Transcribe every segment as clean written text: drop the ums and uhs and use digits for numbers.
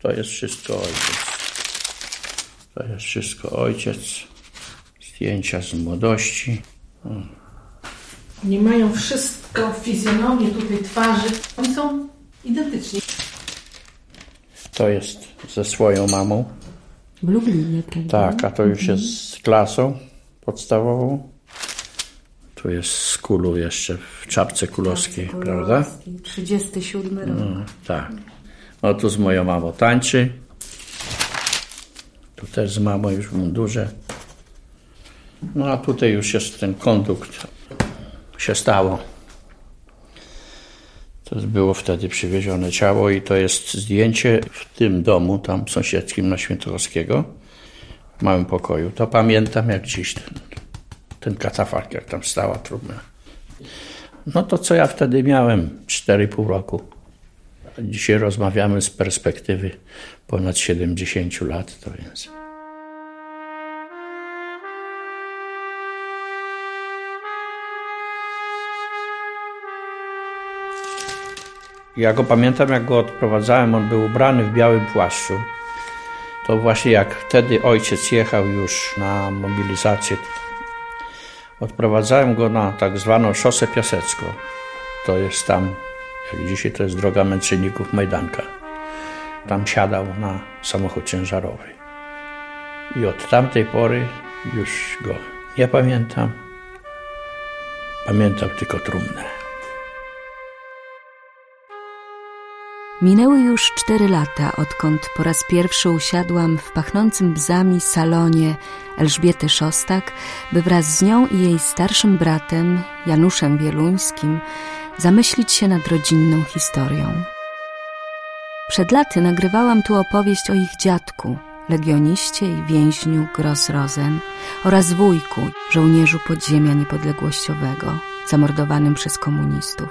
To jest wszystko ojciec. To jest wszystko ojciec. Zdjęcia z młodości. Nie mają wszystko fizjonomię tutaj twarzy. Oni są identyczni. To jest ze swoją mamą. W Lublinie, prawda? Tak, a to już jest z klasą podstawową. Tu jest z kulu jeszcze w czapce kulowskiej, prawda? 37 rok. No, tak. No tu z moją mamą tańczy. Tu też z mamą już w mundurze. No a tutaj już jest ten kondukt. Się stało. To było wtedy przywiezione ciało i to jest zdjęcie w tym domu, tam sąsiedzkim na Świętochowskiego, w małym pokoju. To pamiętam jak dziś ten katafalk, jak tam stała trumna. No to co ja wtedy miałem? 4,5 roku. Dzisiaj rozmawiamy z perspektywy ponad 70 lat, to więc... Ja go pamiętam, jak go odprowadzałem, on był ubrany w białym płaszczu. To właśnie jak wtedy ojciec jechał już na mobilizację, odprowadzałem go na tak zwaną szosę Piasecką. To jest tam, jak dzisiaj to jest droga Męczenników Majdanka. Tam siadał na samochód ciężarowy. I od tamtej pory już go nie pamiętam. Pamiętam tylko trumnę. Minęły już 4 lata, odkąd po raz pierwszy usiadłam w pachnącym bzami salonie Elżbiety Szostak, by wraz z nią i jej starszym bratem, Januszem Wieluńskim, zamyślić się nad rodzinną historią. Przed laty nagrywałam tu opowieść o ich dziadku, legioniście i więźniu Gross Rosen, oraz wujku, żołnierzu podziemia niepodległościowego, zamordowanym przez komunistów.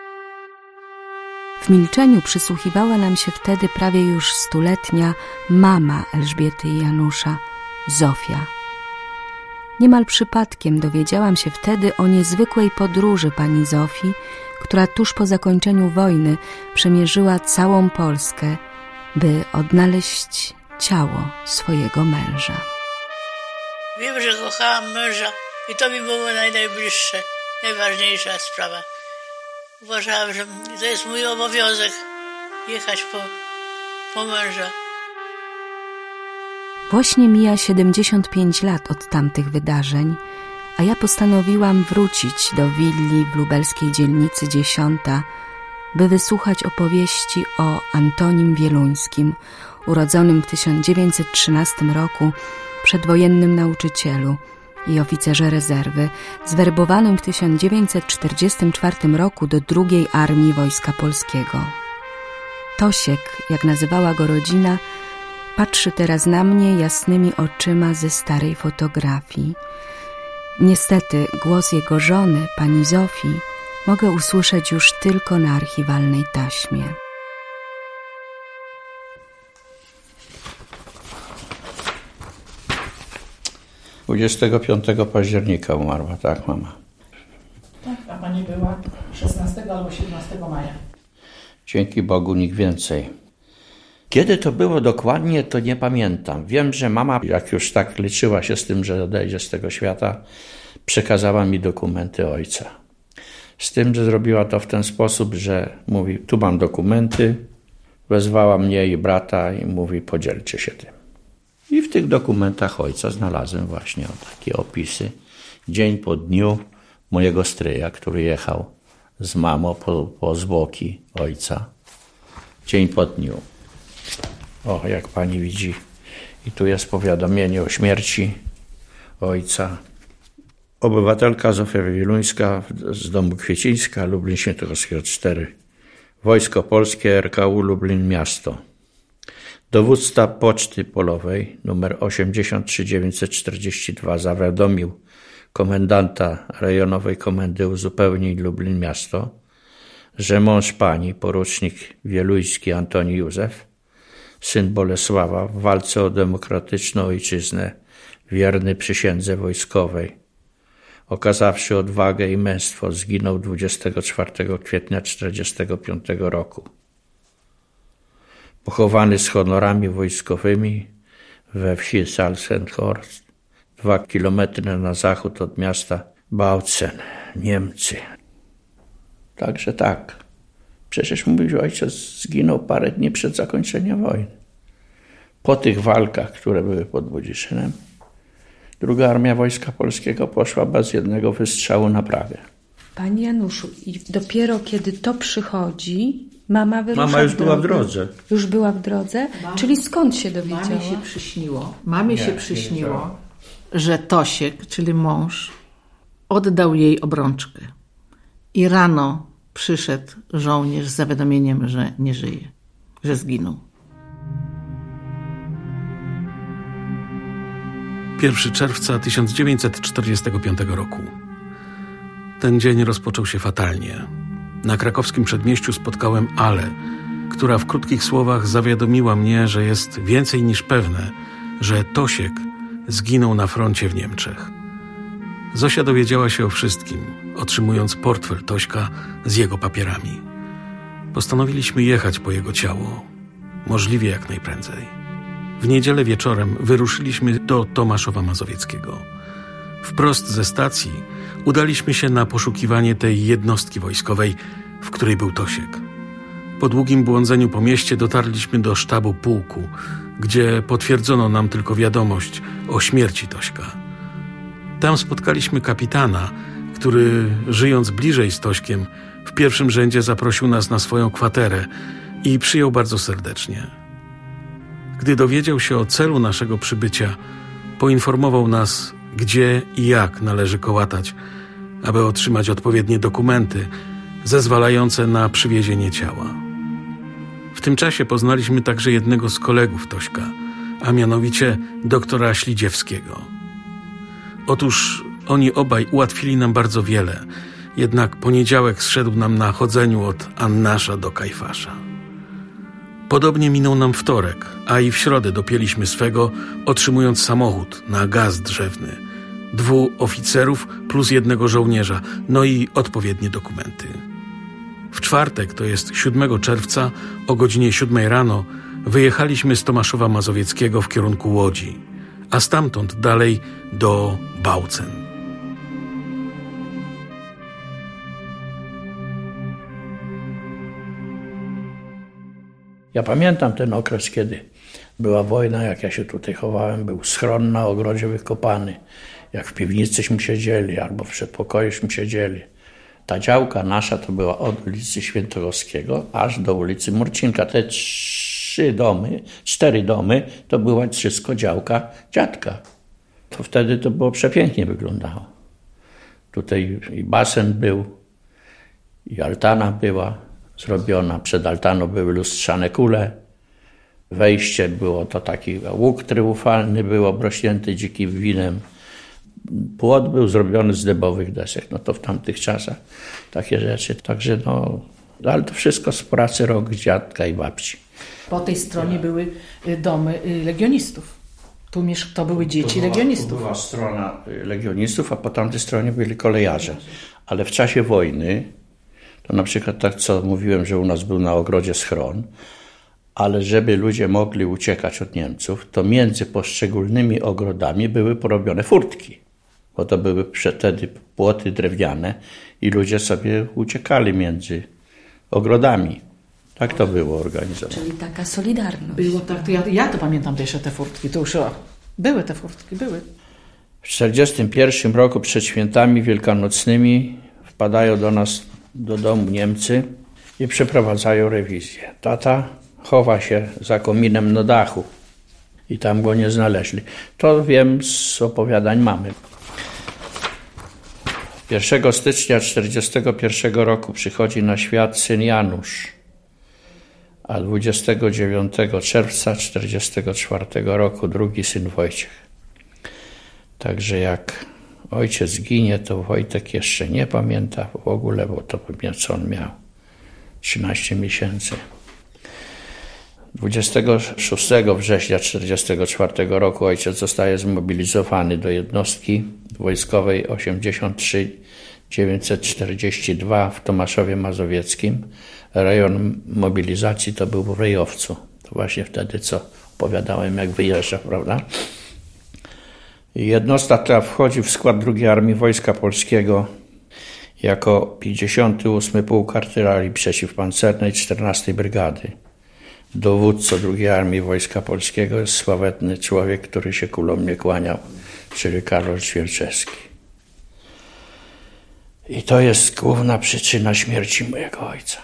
W milczeniu przysłuchiwała nam się wtedy prawie już 100-letnia mama Elżbiety i Janusza, Zofia. Niemal przypadkiem dowiedziałam się wtedy o niezwykłej podróży pani Zofii, która tuż po zakończeniu wojny przemierzyła całą Polskę, by odnaleźć ciało swojego męża. Wiem, że kochałam męża i to mi było najbliższe, najważniejsza sprawa. Uważałam, że to jest mój obowiązek jechać po męża. Właśnie mija 75 lat od tamtych wydarzeń, a ja postanowiłam wrócić do willi w lubelskiej dzielnicy 10, by wysłuchać opowieści o Antonim Wieluńskim, urodzonym w 1913 roku przedwojennym nauczycielu i oficerze rezerwy, zwerbowanym w 1944 roku do II Armii Wojska Polskiego. Tosiek, jak nazywała go rodzina, patrzy teraz na mnie jasnymi oczyma ze starej fotografii. Niestety głos jego żony, pani Zofii, mogę usłyszeć już tylko na archiwalnej taśmie. - 25 października umarła, tak, mama. Tak, a pani była 16 albo 17 maja. Dzięki Bogu nikt więcej. Kiedy to było dokładnie, to nie pamiętam. Wiem, że mama, jak już tak liczyła się z tym, że odejdzie z tego świata, przekazała mi dokumenty ojca. Z tym, że zrobiła to w ten sposób, że mówi, tu mam dokumenty, wezwała mnie i brata i mówi, podzielcie się tym. I w tych dokumentach ojca znalazłem właśnie takie opisy. Dzień po dniu mojego stryja, który jechał z mamą po zwłoki ojca. Dzień po dniu. O, jak pani widzi. I tu jest powiadomienie o śmierci ojca. Obywatelka Zofia Wieluńska z domu Kwiecińska, Lublin Świętochowskiego 4. Wojsko Polskie, RKU Lublin Miasto. Dowódca Poczty Polowej nr 83942 zawiadomił komendanta rejonowej Komendy Uzupełnień Lublin Miasto, że mąż pani, porucznik Wieluński Antoni Józef, syn Bolesława, w walce o demokratyczną ojczyznę, wierny przysiędze wojskowej, okazawszy odwagę i męstwo, zginął 24 kwietnia 1945 roku. Pochowany z honorami wojskowymi we wsi Salzenhorst, 2 kilometry na zachód od miasta Bautzen, Niemcy. Także tak. Przecież mówił, ojciec zginął parę dni przed zakończeniem wojny. Po tych walkach, które były pod Budziszynem, Druga Armia Wojska Polskiego poszła bez jednego wystrzału na Pragę. Panie Januszu, i dopiero kiedy to przychodzi, mama wyrusza Mama już była w drodze. Już była w drodze? Czyli skąd się dowiedziała? Mamie się przyśniło, że Tosiek, czyli mąż, oddał jej obrączkę. I rano przyszedł żołnierz z zawiadomieniem, że nie żyje, że zginął. 1 czerwca 1945 roku. Ten dzień rozpoczął się fatalnie. Na krakowskim przedmieściu spotkałem Ale, która w krótkich słowach zawiadomiła mnie, że jest więcej niż pewne, że Tosiek zginął na froncie w Niemczech. Zosia dowiedziała się o wszystkim, otrzymując portfel Tośka z jego papierami. Postanowiliśmy jechać po jego ciało, możliwie jak najprędzej. W niedzielę wieczorem wyruszyliśmy do Tomaszowa Mazowieckiego. Wprost ze stacji udaliśmy się na poszukiwanie tej jednostki wojskowej, w której był Tosiek. Po długim błądzeniu po mieście dotarliśmy do sztabu pułku, gdzie potwierdzono nam tylko wiadomość o śmierci Tośka. Tam spotkaliśmy kapitana, który, żyjąc bliżej z Tośkiem, w pierwszym rzędzie zaprosił nas na swoją kwaterę i przyjął bardzo serdecznie. Gdy dowiedział się o celu naszego przybycia, poinformował nas, gdzie i jak należy kołatać, aby otrzymać odpowiednie dokumenty zezwalające na przywiezienie ciała. W tym czasie poznaliśmy także jednego z kolegów Tośka, a mianowicie doktora Ślidziewskiego. Otóż oni obaj ułatwili nam bardzo wiele, jednak poniedziałek zszedł nam na chodzeniu od Annasza do Kajfasza. Podobnie minął nam wtorek, a i w środę dopięliśmy swego, otrzymując samochód na gaz drzewny, 2 oficerów plus 1 żołnierza, no i odpowiednie dokumenty. W czwartek, to jest 7 czerwca, o godzinie 7 rano, wyjechaliśmy z Tomaszowa Mazowieckiego w kierunku Łodzi, a stamtąd dalej do Bautzen. Ja pamiętam ten okres, kiedy była wojna, jak ja się tutaj chowałem, był schron na ogrodzie wykopany, jak w piwnicyśmy siedzieli albo w przedpokojuśmy siedzieli. Ta działka nasza to była od ulicy Świętochowskiego aż do ulicy Murcinka. Te 4 domy to była wszystko działka dziadka. To wtedy to było przepięknie wyglądało. Tutaj i basen był, i altana była zrobiona. Przed altaną były lustrzane kule. Wejście było to taki łuk triumfalny, był obrośnięty dzikim winem. Płot był zrobiony z dębowych desek. No to w tamtych czasach takie rzeczy. Także no, ale to wszystko z pracy rąk dziadka i babci. Po tej stronie były domy legionistów. To były dzieci legionistów. To była strona legionistów, a po tamtej stronie byli kolejarze. Ale w czasie wojny, to na przykład tak, co mówiłem, że u nas był na ogrodzie schron, ale żeby ludzie mogli uciekać od Niemców, to między poszczególnymi ogrodami były porobione furtki, bo to były wtedy płoty drewniane i ludzie sobie uciekali między ogrodami. Tak to było organizowane. Czyli taka solidarność. Było tak, to ja to pamiętam jeszcze te furtki, to już były te furtki, były. W 1941 roku przed świętami wielkanocnymi wpadają do nas do domu Niemcy i przeprowadzają rewizję. Tata chowa się za kominem na dachu i tam go nie znaleźli. To wiem z opowiadań mamy. 1 stycznia 1941 roku przychodzi na świat syn Janusz, a 29 czerwca 1944 roku drugi syn Wojciech. Także jak ojciec ginie, to Wojtek jeszcze nie pamięta w ogóle, bo to pewnie co on miał, 13 miesięcy. 26 września 1944 roku ojciec zostaje zmobilizowany do jednostki wojskowej 83942 w Tomaszowie Mazowieckim. Rejon mobilizacji to był w Ryjowcu. To właśnie wtedy, co opowiadałem, jak wyjeżdża, prawda? Jednostka ta wchodzi w skład II Armii Wojska Polskiego jako 58 Pułk Artylerii Przeciwpancernej 14 Brygady. Dowódcą II Armii Wojska Polskiego jest sławetny człowiek, który się kulą nie kłaniał, czyli Karol Świerczewski. I to jest główna przyczyna śmierci mojego ojca.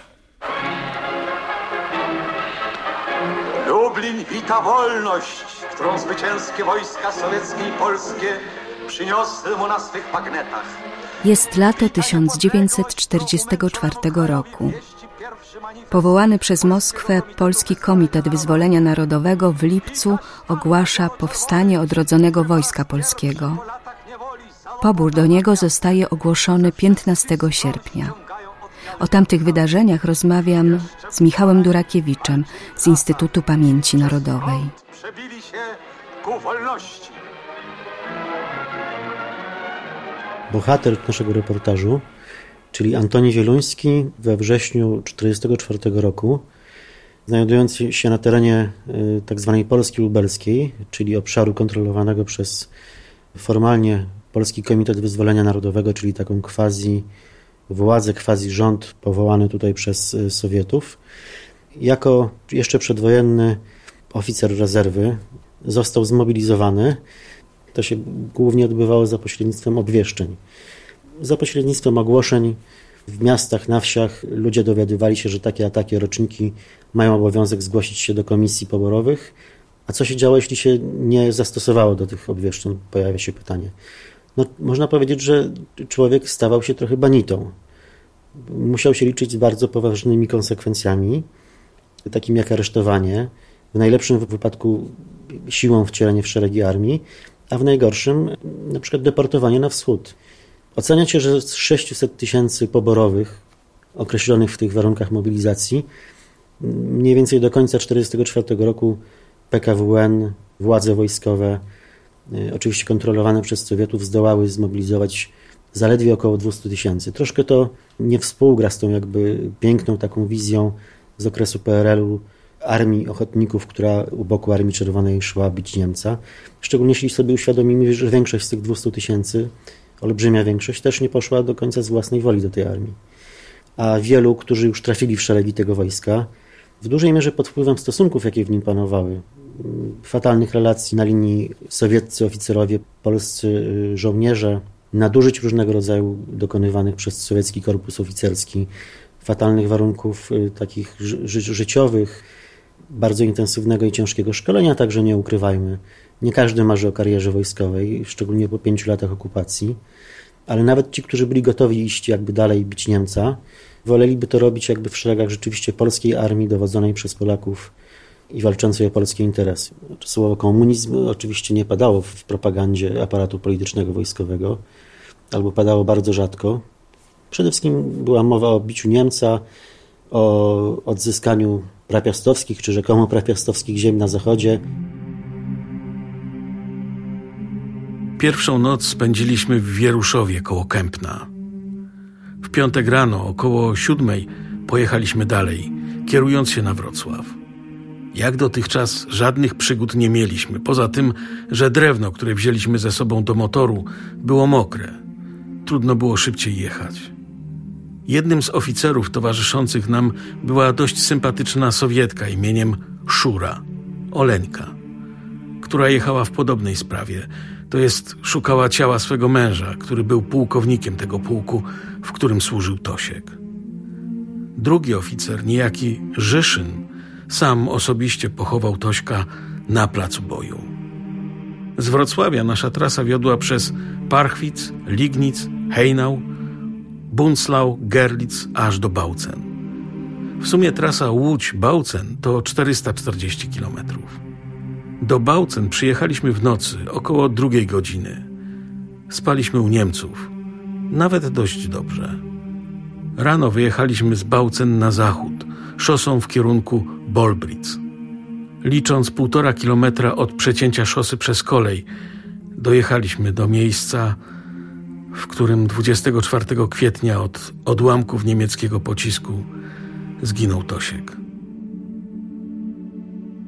Lublin wita wolność, którą zwycięskie wojska sowieckie i polskie przyniosły mu na swych bagnetach. Jest lato 1944 roku. Powołany przez Moskwę Polski Komitet Wyzwolenia Narodowego w lipcu ogłasza powstanie odrodzonego Wojska Polskiego. Pobór do niego zostaje ogłoszony 15 sierpnia. O tamtych wydarzeniach rozmawiam z Michałem Durakiewiczem z Instytutu Pamięci Narodowej. Przebili się ku wolności. Bohater naszego reportażu, czyli Antoni Wieluński, we wrześniu 1944 roku, znajdujący się na terenie tzw. Polski Lubelskiej, czyli obszaru kontrolowanego przez formalnie Polski Komitet Wyzwolenia Narodowego, czyli taką władzę, rząd powołany tutaj przez Sowietów, jako jeszcze przedwojenny oficer rezerwy został zmobilizowany. To się głównie odbywało za pośrednictwem obwieszczeń. Za pośrednictwem ogłoszeń w miastach, na wsiach ludzie dowiadywali się, że takie a takie roczniki mają obowiązek zgłosić się do komisji poborowych. A co się działo, jeśli się nie zastosowało do tych obwieszczeń? Pojawia się pytanie. No, można powiedzieć, że człowiek stawał się trochę banitą. Musiał się liczyć z bardzo poważnymi konsekwencjami, takimi jak aresztowanie, w najlepszym wypadku siłą wcielenie w szeregi armii, a w najgorszym na przykład deportowanie na wschód. Ocenia się, że z 600 000 poborowych określonych w tych warunkach mobilizacji mniej więcej do końca 1944 roku PKWN, władze wojskowe, oczywiście kontrolowane przez Sowietów, zdołały zmobilizować zaledwie około 200 000. Troszkę to nie współgra z tą jakby piękną taką wizją z okresu PRL-u armii ochotników, która u boku Armii Czerwonej szła bić Niemca. Szczególnie jeśli sobie uświadomimy, że większość z tych 200 000, olbrzymia większość, też nie poszła do końca z własnej woli do tej armii. A wielu, którzy już trafili w szeregi tego wojska, w dużej mierze pod wpływem stosunków, jakie w nim panowały, fatalnych relacji na linii sowieccy oficerowie, polscy żołnierze, nadużyć różnego rodzaju dokonywanych przez sowiecki korpus oficerski, fatalnych warunków takich życiowych, bardzo intensywnego i ciężkiego szkolenia, także nie ukrywajmy. Nie każdy marzy o karierze wojskowej, szczególnie po 5 latach okupacji, ale nawet ci, którzy byli gotowi iść jakby dalej bić Niemca, woleliby to robić jakby w szeregach rzeczywiście polskiej armii dowodzonej przez Polaków i walczącej o polskie interesy. Słowo komunizm oczywiście nie padało w propagandzie aparatu politycznego wojskowego, albo padało bardzo rzadko. Przede wszystkim była mowa o biciu Niemca, o odzyskaniu prapiastowskich czy rzekomo prapiastowskich ziem na zachodzie. Pierwszą noc spędziliśmy w Wieruszowie koło Kępna. W piątek rano około 7:00 pojechaliśmy dalej, kierując się na Wrocław. Jak dotychczas żadnych przygód nie mieliśmy, poza tym, że drewno, które wzięliśmy ze sobą do motoru, było mokre. Trudno było szybciej jechać. Jednym z oficerów towarzyszących nam była dość sympatyczna Sowietka imieniem Szura, Oleńka, która jechała w podobnej sprawie, to jest szukała ciała swego męża, który był pułkownikiem tego pułku, w którym służył Tosiek. Drugi oficer, niejaki Żyszyn, sam osobiście pochował Tośka na placu boju. Z Wrocławia nasza trasa wiodła przez Parchwitz, Lignic, Hejnał, Bunclau, Gerlitz aż do Bautzen. W sumie trasa Łódź-Bautzen to 440 km. Do Bautzen przyjechaliśmy w nocy, około 2:00 godziny. Spaliśmy u Niemców, nawet dość dobrze. Rano wyjechaliśmy z Bautzen na zachód, szosą w kierunku Bolbritz. Licząc 1,5 kilometra od przecięcia szosy przez kolej, dojechaliśmy do miejsca, w którym 24 kwietnia od odłamków niemieckiego pocisku zginął Tosiek.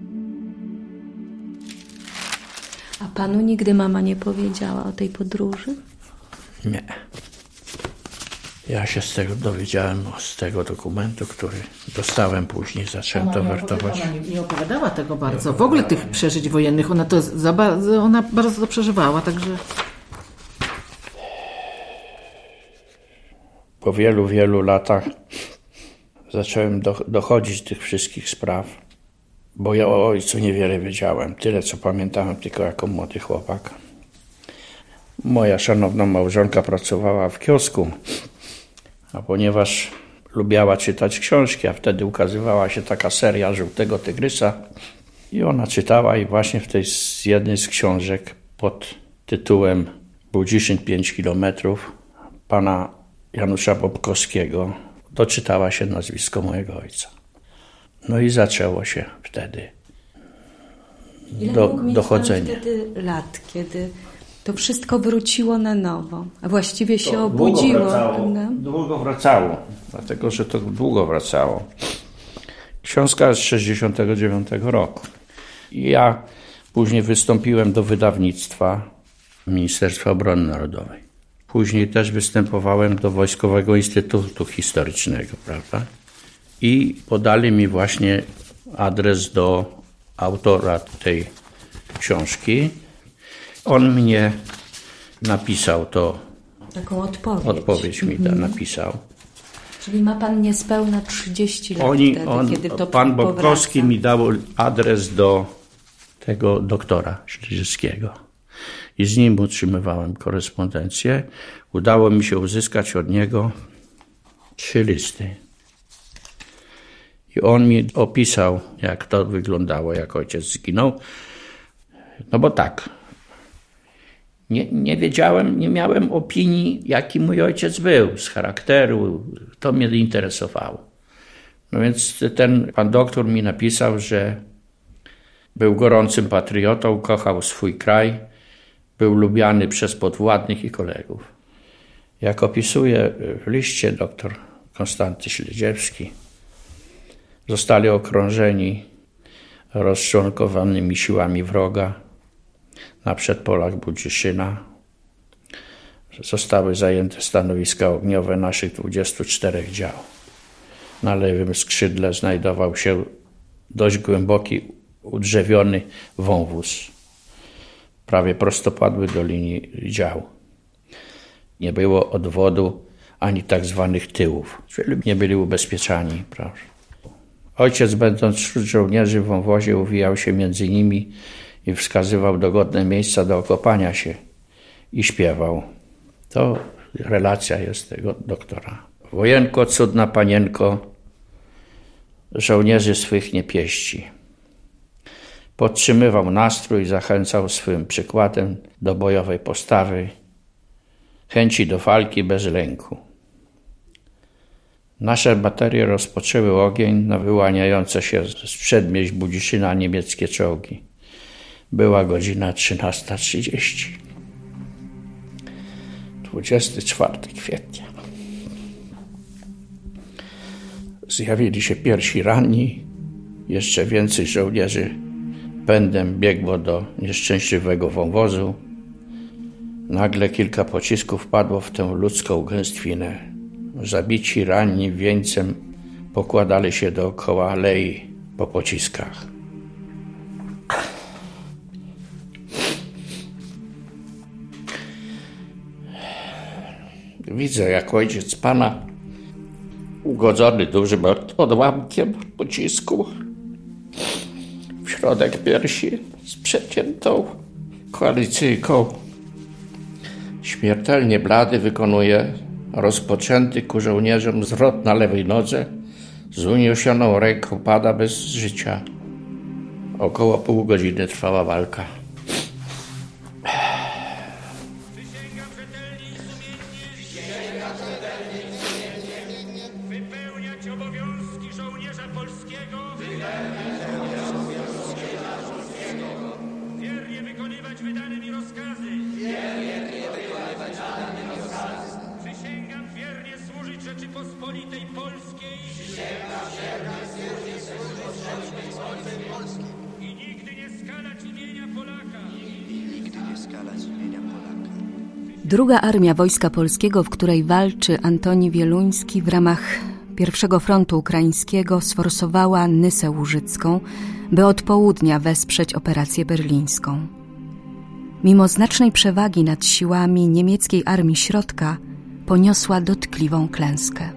A panu nigdy mama nie powiedziała o tej podróży? Nie. Ja się z tego dowiedziałem, z tego dokumentu, który dostałem później, zacząłem to wertować. Ona nie opowiadała tego bardzo, w ogóle tych przeżyć wojennych. Ona bardzo to przeżywała, także... Po wielu, wielu latach zacząłem dochodzić tych wszystkich spraw, bo ja o ojcu niewiele wiedziałem. Tyle, co pamiętałem tylko jako młody chłopak. Moja szanowna małżonka pracowała w kiosku, a ponieważ lubiała czytać książki, a wtedy ukazywała się taka seria Żółtego Tygrysa i ona czytała i właśnie w tej jednej z książek pod tytułem Budziszyn 5 kilometrów pana Janusza Bobkowskiego doczytała się nazwisko mojego ojca. No i zaczęło się wtedy dochodzenie. Ile wtedy lat, kiedy to wszystko wróciło na nowo, a właściwie się obudziło? Długo wracało, dlatego że to długo wracało. Książka z 1969 roku. I ja później wystąpiłem do wydawnictwa Ministerstwa Obrony Narodowej. Później też występowałem do Wojskowego Instytutu Historycznego, prawda? I podali mi właśnie adres do autora tej książki. On mnie napisał to. Taką odpowiedź. Odpowiedź mi napisał. Czyli ma pan niespełna 30 lat kiedy to pan Bobkowski mi dał adres do tego doktora Śleżyckiego. I z nim utrzymywałem korespondencję. Udało mi się uzyskać od niego 3 listy. I on mi opisał, jak to wyglądało, jak ojciec zginął. No bo tak, nie wiedziałem, nie miałem opinii, jaki mój ojciec był, z charakteru, to mnie interesowało. No więc ten pan doktor mi napisał, że był gorącym patriotą, kochał swój kraj, był lubiany przez podwładnych i kolegów. Jak opisuje w liście dr Konstanty Śledziewski, zostali okrążeni rozczłonkowanymi siłami wroga na przedpolach Budziszyna. Zostały zajęte stanowiska ogniowe naszych 24 dział. Na lewym skrzydle znajdował się dość głęboki, udrzewiony wąwóz, prawie prostopadły do linii dział. Nie było odwodu ani tak zwanych tyłów, czyli nie byli ubezpieczani. Prawda? Ojciec, będąc wśród żołnierzy w wąwozie, uwijał się między nimi i wskazywał dogodne miejsca do okopania się i śpiewał. To relacja jest tego doktora. Wojenko, cudna panienko, żołnierzy swych nie pieści. Podtrzymywał nastrój, zachęcał swym przykładem do bojowej postawy, chęci do walki bez lęku. Nasze baterie rozpoczęły ogień na wyłaniające się z przedmieść Budziszyna niemieckie czołgi. Była godzina 13:30. 24 kwietnia. Zjawili się pierwsi ranni, jeszcze więcej żołnierzy pędem biegło do nieszczęśliwego wąwozu. Nagle kilka pocisków padło w tę ludzką gęstwinę. Zabici, ranni wieńcem pokładali się dookoła alei po pociskach. Widzę, jak ojciec pana, ugodzony dużym odłamkiem pocisku, w środek piersi z przeciętą koalicyjką, śmiertelnie blady, wykonuje rozpoczęty ku żołnierzom zwrot na lewej nodze, z uniesioną ręką pada bez życia. Około pół godziny trwała walka. Wypełniać obowiązki żołnierza polskiego. Wiernie wykonywać wydane mi rozkazy. Przysięgam wiernie służyć Rzeczypospolitej Polskiej. I nigdy nie skalać imienia Polaka. Druga Armia Wojska Polskiego, w której walczy Antoni Wieluński, w ramach pierwszego frontu ukraińskiego sforsowała Nysę Łużycką, by od południa wesprzeć operację berlińską. Mimo znacznej przewagi nad siłami niemieckiej Armii Środka poniosła dotkliwą klęskę.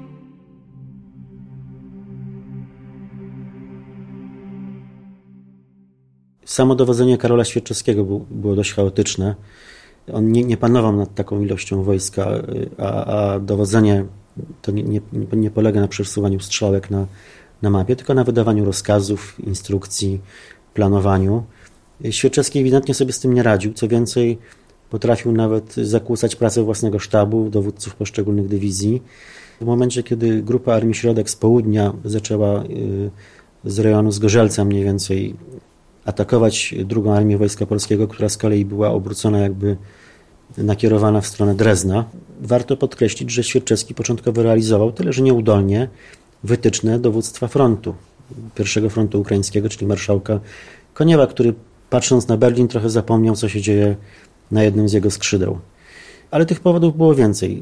Samo dowodzenie Karola Świerczewskiego było dość chaotyczne. On nie panował nad taką ilością wojska, a dowodzenie to nie polega na przesuwaniu strzałek na mapie, tylko na wydawaniu rozkazów, instrukcji, planowaniu. Świerczewski ewidentnie sobie z tym nie radził. Co więcej, potrafił nawet zakłócać pracę własnego sztabu, dowódców poszczególnych dywizji. W momencie, kiedy grupa Armii Środek z południa zaczęła z rejonu Zgorzelca mniej więcej atakować drugą Armię Wojska Polskiego, która z kolei była obrócona, jakby nakierowana w stronę Drezna. Warto podkreślić, że Świerczewski początkowo realizował, tyle że nieudolnie, wytyczne dowództwa frontu, pierwszego frontu ukraińskiego, czyli marszałka Koniewa, który patrząc na Berlin trochę zapomniał, co się dzieje na jednym z jego skrzydeł. Ale tych powodów było więcej.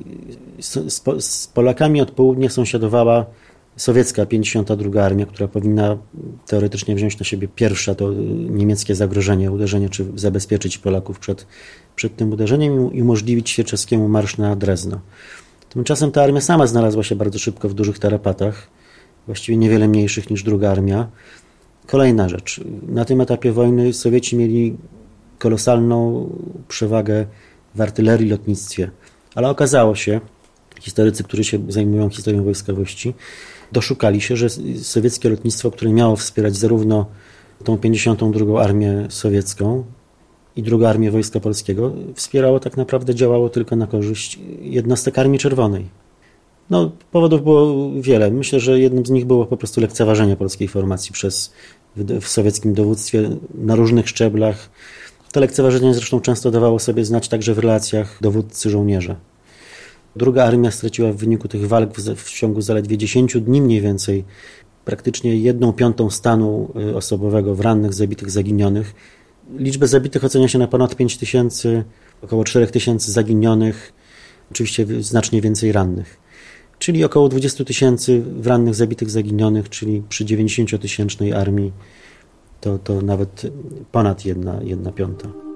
Z Polakami od południa sąsiadowała sowiecka 52. Armia, która powinna teoretycznie wziąć na siebie pierwsza to niemieckie zagrożenie, uderzenie, czy zabezpieczyć Polaków przed tym uderzeniem i umożliwić Świerczewskiemu marsz na Drezno. Tymczasem ta armia sama znalazła się bardzo szybko w dużych tarapatach, właściwie niewiele mniejszych niż druga armia. Kolejna rzecz. Na tym etapie wojny Sowieci mieli kolosalną przewagę w artylerii, lotnictwie. Ale okazało się, historycy, którzy się zajmują historią wojskowości, doszukali się, że sowieckie lotnictwo, które miało wspierać zarówno tą 52. Armię Sowiecką i drugą Armię Wojska Polskiego, wspierało tak naprawdę, działało tylko na korzyść jednostek Armii Czerwonej. Powodów było wiele. Myślę, że jednym z nich było po prostu lekceważenie polskiej formacji w sowieckim dowództwie na różnych szczeblach. To lekceważenie zresztą często dawało sobie znać także w relacjach dowódcy-żołnierza. Druga armia straciła w wyniku tych walk w ciągu zaledwie 10 dni mniej więcej praktycznie 1/5 stanu osobowego w rannych, zabitych, zaginionych. Liczbę zabitych ocenia się na ponad 5 000, około 4 000 zaginionych, oczywiście znacznie więcej rannych. Czyli około 20 000 w rannych, zabitych, zaginionych, czyli przy 90-tysięcznej armii to nawet ponad 1/5.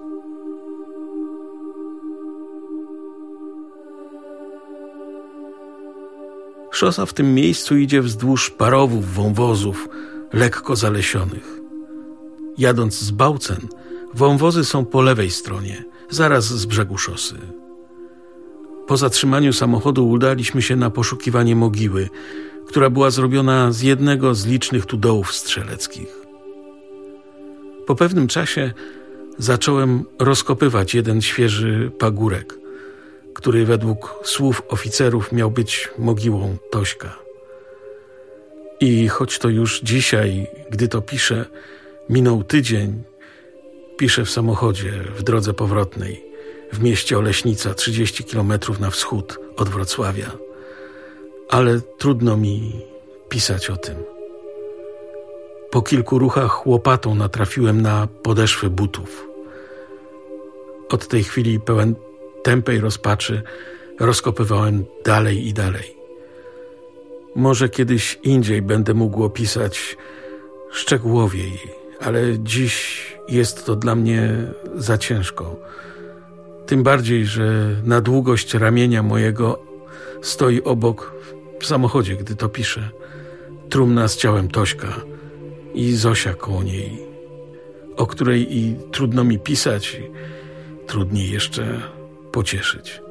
Szosa w tym miejscu idzie wzdłuż parowów, wąwozów, lekko zalesionych. Jadąc z Bałcen, wąwozy są po lewej stronie, zaraz z brzegu szosy. Po zatrzymaniu samochodu udaliśmy się na poszukiwanie mogiły, która była zrobiona z jednego z licznych tu dołów strzeleckich. Po pewnym czasie zacząłem rozkopywać jeden świeży pagórek, który według słów oficerów miał być mogiłą Tośka. I choć to już dzisiaj, gdy to piszę, minął tydzień, piszę w samochodzie w drodze powrotnej w mieście Oleśnica, 30 kilometrów na wschód od Wrocławia. Ale trudno mi pisać o tym. Po kilku ruchach łopatą natrafiłem na podeszwy butów. Od tej chwili pełen tępej rozpaczy rozkopywałem dalej i dalej. Może kiedyś indziej będę mógł opisać szczegółowiej, ale dziś jest to dla mnie za ciężko. Tym bardziej, że na długość ramienia mojego stoi obok w samochodzie, gdy to piszę, trumna z ciałem Tośka i Zosia koło niej, o której i trudno mi pisać, trudniej jeszcze pocieszyć.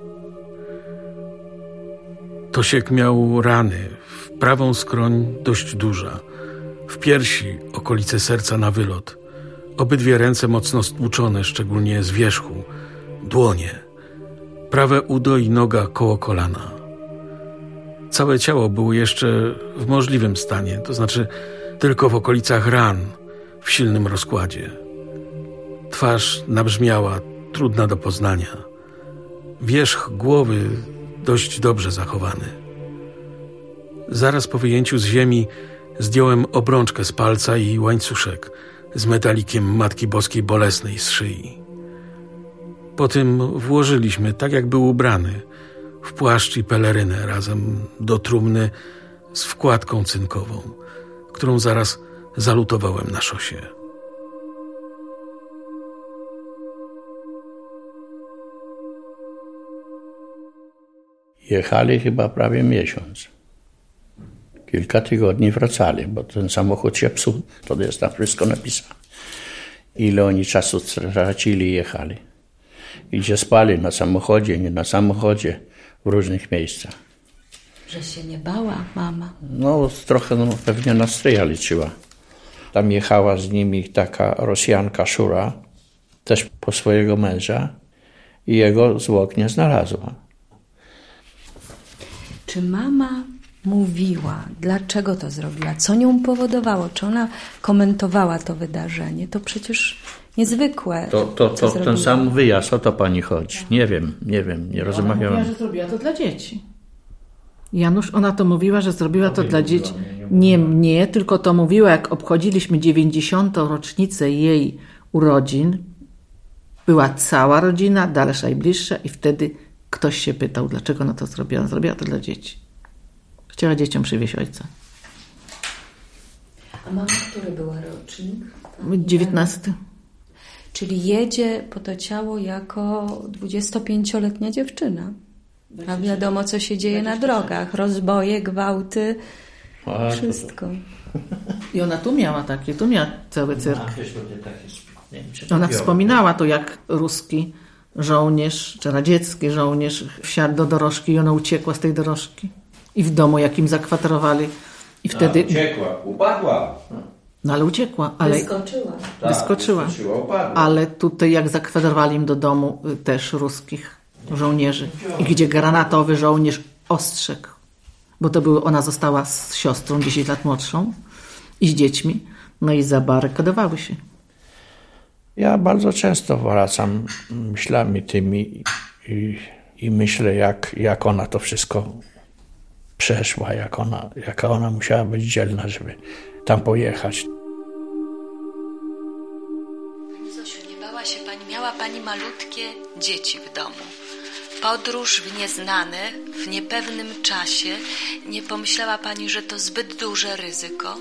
Tosiek miał rany, w prawą skroń dość duża, w piersi okolice serca na wylot, obydwie ręce mocno stłuczone, szczególnie z wierzchu, dłonie, prawe udo i noga koło kolana. Całe ciało było jeszcze w możliwym stanie, to znaczy tylko w okolicach ran, w silnym rozkładzie. Twarz nabrzmiała, trudna do poznania. Wierzch głowy dość dobrze zachowany. Zaraz po wyjęciu z ziemi zdjąłem obrączkę z palca i łańcuszek z metalikiem Matki Boskiej Bolesnej z szyi. Po tym włożyliśmy, tak jak był ubrany, w płaszcz i pelerynę razem do trumny z wkładką cynkową, którą zaraz zalutowałem na szosie. Jechali chyba prawie miesiąc. Kilka tygodni wracali, bo ten samochód się psuł. To jest tam wszystko napisane. Ile oni czasu tracili i jechali. I gdzie spali, na samochodzie, nie na samochodzie, w różnych miejscach. Że się nie bała mama? No trochę pewnie na stryja liczyła. Tam jechała z nimi taka Rosjanka Szura, też po swojego męża i jego zwłok nie znalazła. Czy mama mówiła, dlaczego to zrobiła, co nią powodowało, czy ona komentowała to wydarzenie? To przecież niezwykłe. To ten sam wyjazd, o to pani chodzi. Nie wiem, nie rozmawiałem. Ona mówiła, że zrobiła to dla dzieci. Janusz, ona to mówiła, że zrobiła to dla dzieci. Nie mnie, tylko to mówiła, jak obchodziliśmy 90. rocznicę jej urodzin. Była cała rodzina, dalsza i bliższa i wtedy ktoś się pytał, dlaczego ona to zrobiła. Ona zrobiła to dla dzieci. Chciała dzieciom przywieźć ojca. A mama, który była rocznik? 19. Czyli jedzie po to ciało jako 25-letnia dziewczyna. A wiadomo, co się dzieje na drogach. Rozboje, gwałty, wszystko. I ona tu miała cały cyrk. Ona wspominała to, jak ruski żołnierz, czy radziecki żołnierz wsiadł do dorożki i ona uciekła z tej dorożki. I w domu, jak im zakwaterowali. I wtedy... Uciekła, upadła. No ale uciekła. Ale... Wyskoczyła. Upadła. Ale tutaj, jak zakwaterowali im do domu też ruskich żołnierzy. I gdzie granatowy żołnierz ostrzegł. Bo ona została z siostrą 10 lat młodszą i z dziećmi. No i zabarykadowały się. Ja bardzo często wracam myślami tymi i myślę, jak ona to wszystko przeszła, jaka ona musiała być dzielna, żeby tam pojechać. Pani Zosiu, nie bała się pani, miała pani malutkie dzieci w domu. Podróż w nieznane, w niepewnym czasie. Nie pomyślała pani, że to zbyt duże ryzyko?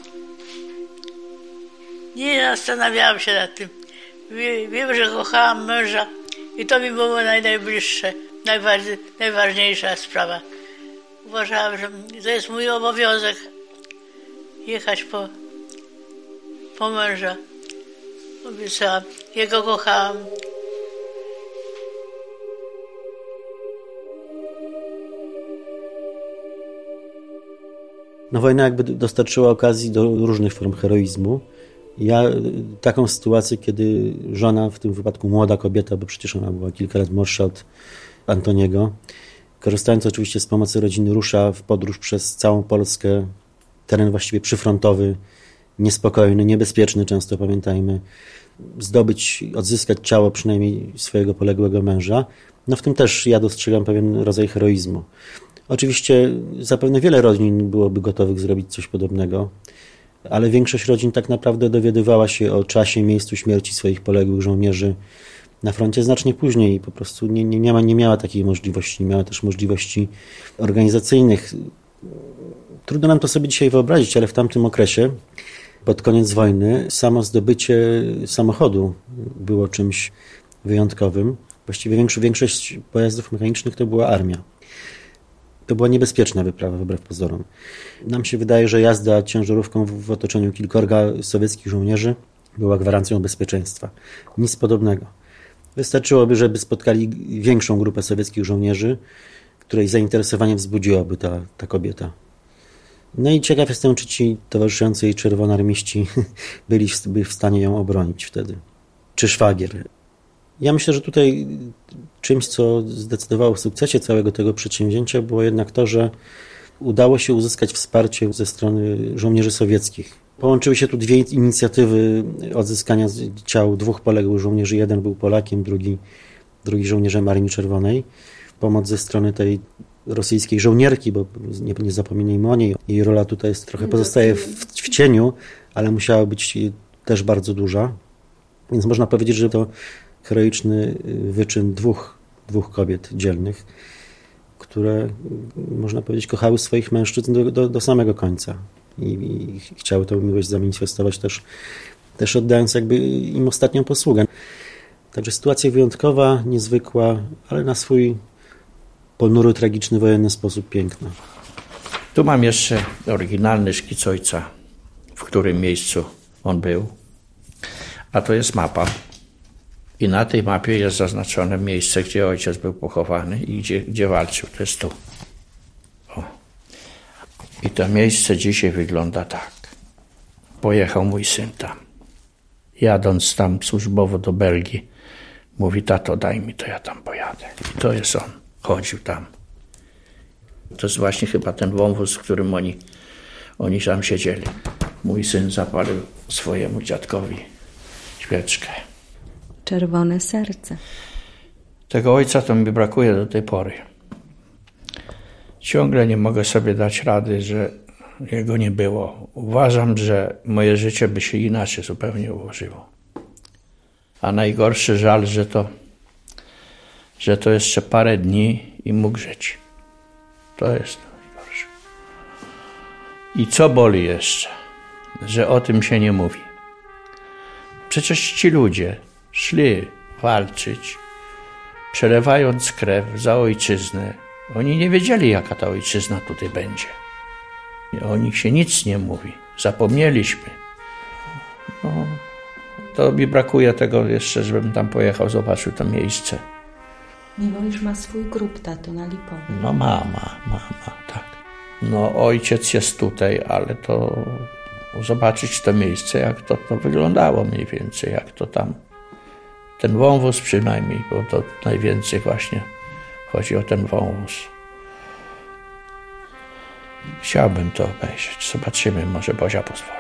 Nie zastanawiałam się nad tym. Wiem, że kochałam męża i to mi było najbliższe, najważniejsza sprawa. Uważałam, że to jest mój obowiązek jechać po męża. Obiecałam, jego kochałam. No wojna jakby dostarczyła okazji do różnych form heroizmu. Ja taką sytuację, kiedy żona, w tym wypadku młoda kobieta, bo przecież ona była kilka lat młodsza od Antoniego, korzystając oczywiście z pomocy rodziny, rusza w podróż przez całą Polskę, teren właściwie przyfrontowy, niespokojny, niebezpieczny często, pamiętajmy, odzyskać ciało przynajmniej swojego poległego męża. No w tym też ja dostrzegam pewien rodzaj heroizmu. Oczywiście zapewne wiele rodzin byłoby gotowych zrobić coś podobnego, ale większość rodzin tak naprawdę dowiadywała się o czasie, miejscu śmierci swoich poległych żołnierzy na froncie znacznie później i po prostu nie miała takiej możliwości, nie miała też możliwości organizacyjnych. Trudno nam to sobie dzisiaj wyobrazić, ale w tamtym okresie, pod koniec wojny, samo zdobycie samochodu było czymś wyjątkowym. Właściwie większość pojazdów mechanicznych to była armia. To była niebezpieczna wyprawa, wbrew pozorom. Nam się wydaje, że jazda ciężarówką w otoczeniu kilkorga sowieckich żołnierzy była gwarancją bezpieczeństwa. Nic podobnego. Wystarczyłoby, żeby spotkali większą grupę sowieckich żołnierzy, której zainteresowanie wzbudziłaby ta kobieta. No i ciekaw jestem, czy ci towarzyszący jej czerwonoarmiści byli w stanie ją obronić wtedy. Czy szwagier. Ja myślę, że tutaj czymś, co zdecydowało o sukcesie całego tego przedsięwzięcia, było jednak to, że udało się uzyskać wsparcie ze strony żołnierzy sowieckich. Połączyły się tu dwie inicjatywy odzyskania ciał dwóch poległych żołnierzy. Jeden był Polakiem, drugi żołnierzem Armii Czerwonej. Pomoc ze strony tej rosyjskiej żołnierki, bo nie zapominajmy o niej. Jej rola tutaj jest trochę pozostaje w cieniu, ale musiała być też bardzo duża. Więc można powiedzieć, że to heroiczny wyczyn dwóch kobiet dzielnych, które, można powiedzieć, kochały swoich mężczyzn do samego końca i chciały tę miłość zamanifestować też oddając jakby im ostatnią posługę. Także sytuacja wyjątkowa, niezwykła, ale na swój ponury, tragiczny, wojenny sposób piękna. Tu mam jeszcze oryginalny szkic ojca, w którym miejscu on był. A to jest mapa. I na tej mapie jest zaznaczone miejsce, gdzie ojciec był pochowany i gdzie walczył. To jest tu. O. I to miejsce dzisiaj wygląda tak. Pojechał mój syn tam. Jadąc tam służbowo do Belgii, mówi: tato, daj mi to, ja tam pojadę. I to jest on. Chodził tam. To jest właśnie chyba ten wąwóz, w którym oni tam siedzieli. Mój syn zapalił swojemu dziadkowi świeczkę. Czerwone serce. Tego ojca to mi brakuje do tej pory. Ciągle nie mogę sobie dać rady, że jego nie było. Uważam, że moje życie by się inaczej zupełnie ułożyło. A najgorszy żal, że to jeszcze parę dni i mógł żyć. To jest najgorsze. I co boli jeszcze? Że o tym się nie mówi. Przecież ci ludzie szli walczyć, przelewając krew za ojczyznę. Oni nie wiedzieli, jaka ta ojczyzna tutaj będzie. O nich się nic nie mówi. Zapomnieliśmy. No, to mi brakuje tego jeszcze, żebym tam pojechał, zobaczył to miejsce. Miłość ma swój grób, tato, na Lipowie. No ma, tak. No ojciec jest tutaj, ale to zobaczyć to miejsce, jak to wyglądało mniej więcej, jak to tam. Ten wąwóz przynajmniej, bo to najwięcej właśnie chodzi o ten wąwóz. Chciałbym to obejrzeć. Zobaczymy, może Bozia pozwoli.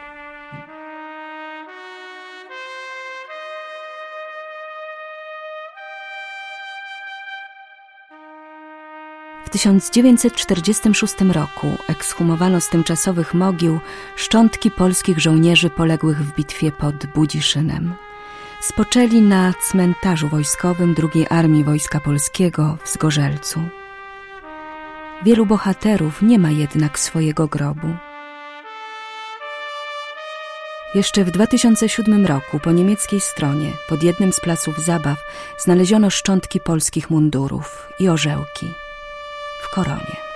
W 1946 roku ekshumowano z tymczasowych mogił szczątki polskich żołnierzy poległych w bitwie pod Budziszynem. Spoczęli na cmentarzu wojskowym II Armii Wojska Polskiego w Zgorzelcu. Wielu bohaterów nie ma jednak swojego grobu. Jeszcze w 2007 roku po niemieckiej stronie, pod jednym z placów zabaw, znaleziono szczątki polskich mundurów i orzełki w koronie.